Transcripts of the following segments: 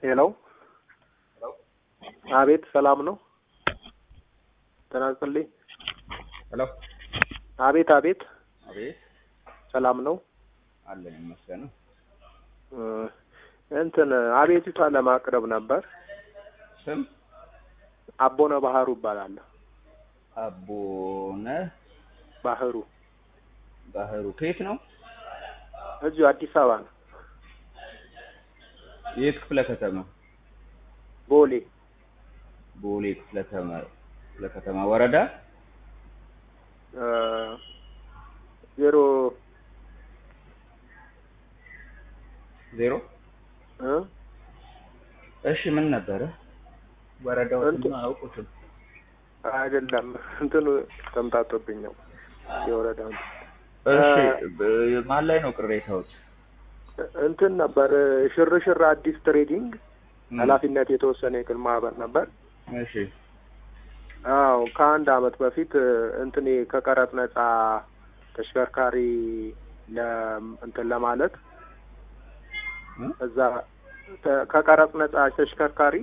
ሄሎ አቤት ሰላም ነው ተናግልኝ ሄሎ አቤት አቤት አቤት ሰላም ነው አለን ይመስገን እንትን አቤቱታ ለማቅረብ ነበር ስም አቦነ ባህሩ ይባላል አቦነ ባህሩ ከየት ነው እዚሁ አዲስ አበባ ነው የት ክፍለ ከተማ ቦሌ ክፍለ ከተማ ወረዳ 0 እሺ ምን ነበር ወረዳው አውቁት አይደለም እንትኑ ተምታቶብኝ ነው የወረዳው እሺ ማን ላይ ነው ቅሬታዎች እንትን ነበር ሽርሽር አዲስ ትሬዲንግ ኃላፊነት የተወሰነ የግል ማህበር ነበር እሺ አዎ ከአንድ አመት በፊት እንትኔ ከቀረጥ ነፃ ተሽከርካሪ እንትን ለማለት እዛ ከቀረጥ ነፃ ተሽከርካሪ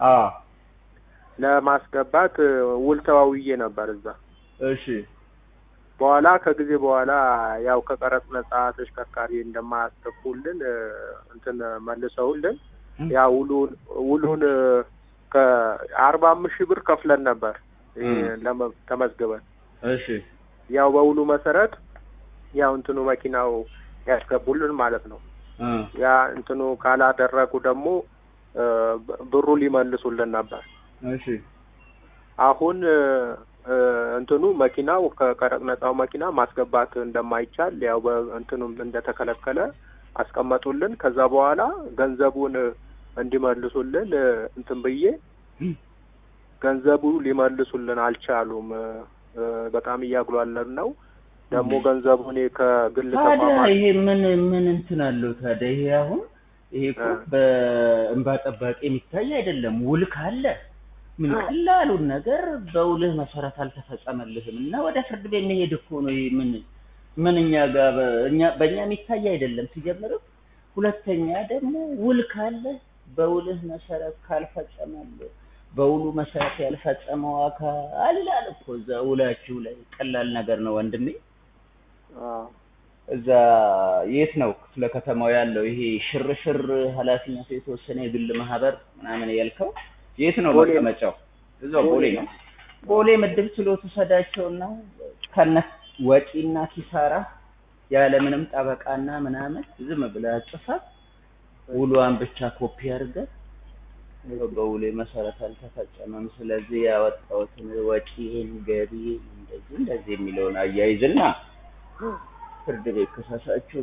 ለማስገባት ውል ተዋውዬ ነበር እዛ እሺ በኋላ ከጊዜ በኋላ ያው ከቀረጥ ነፃ ተሽከርካሪ እንደማያስገቡልን እንትን መልሰውልን ያው ውሉን ከ45,000 ብር ከፍለን ነበር ተመዝግበን እሺ ያው በውሉ መሰረት ያው እንትኑ መኪናው ያስገቡልን ማለት ነው ያ እንትኑ ካላደረጉ ደግሞ ብሩ ሊመልሱልን ነበር እሺ አሁን እንትኑ መኪናው ከቀረጥ ነፃው መኪና ማስገባት እንደማይቻል ያው እንትኑ እንደተከለከለ አስቀመጡልን ከዛ በኋላ ገንዘቡን እንዲመልሱልን እንትን ብዬ ገንዘቡ ሊመልሱልን አልቻሉም በጣም እያግሏለን ነው ደግሞ ገንዘቡን ከግል ተቋማት ይሄ ምን እንትን አለው ታዲያ ይሄ አሁን ይሄ እኮ በእንባ ጠባቂ የሚታይ አይደለም ውል ካለ ምን ቀላሉን ነገር በውልህ መሰረት አልተፈጸመልህም እና ወደ ፍርድ ቤት መሄድ እኮ ነው ይሄ ምንኛ ጋር በእኛ የሚታይ አይደለም ሲጀምር ሁለተኛ ደግሞ ውል ካለ በውልህ መሰረት ካልፈጸመልህ በውሉ መሰረት ያልፈጸመው አካል እኮ እዛ ውላችሁ ላይ ቀላል ነገር ነው ወንድሜ እዛ የት ነው ክፍለ ከተማው ያለው ይሄ ሽርሽር ኃላፊነቱ የተወሰነ የግል ማህበር ምናምን ያልከው የት ነው መቀመጫው እዛው ቦሌ ነው ቦሌ ምድብ ችሎት ሰዳቸውና ከነ ወጪና ኪሳራ ያለ ምንም ጠበቃና ምናምን ዝም ብለህ አጽፋት ውሉን ብቻ ኮፒ አድርገህ በውሉ መሰረት አልተፈጸመም ስለዚህ ያወጣሁትን ወጪን ገቢ እንደዚህ የሚለውን አያይዝና ፍርድ ቤት ከሳሳችሁ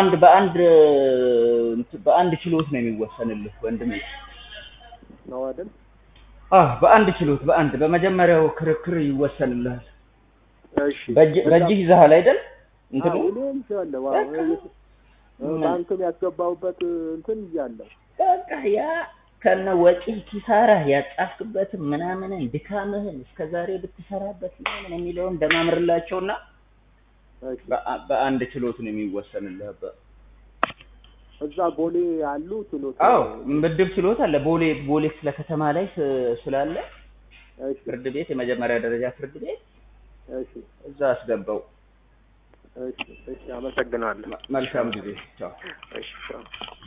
በአንድ ችሎት ነው የሚወሰንልህ ወንድሜ ነው አይደል በአንድ ችሎት በመጀመሪያው ክርክር ይወሰንልሃል እሺ በእጅህ ይዘሃል አይደል እንትኑ ሁሉም ይችላል ባንክም ያስገባውበት እንትን ይያለው በቃ ያ ከነ ወጪ ኪሳራ ያጣፍክበት ምናምን ድካምህን እስከዛሬ ብትሰራበት ምናምን የሚለውን ደማምርላቸውና በአንድ ችሎት ነው የሚወሰንልህ እዛ ቦሌ ያሉ ችሎት ምድብ ችሎት አለ ቦሌ ክፍለ ከተማ ላይ ስላለ ፍርድ ቤት የመጀመሪያ ደረጃ ፍርድ ቤት እሺ እዛ አስገባው እሺ አመሰግናለሁ መልካም ጊዜ ቻው እሺ ቻው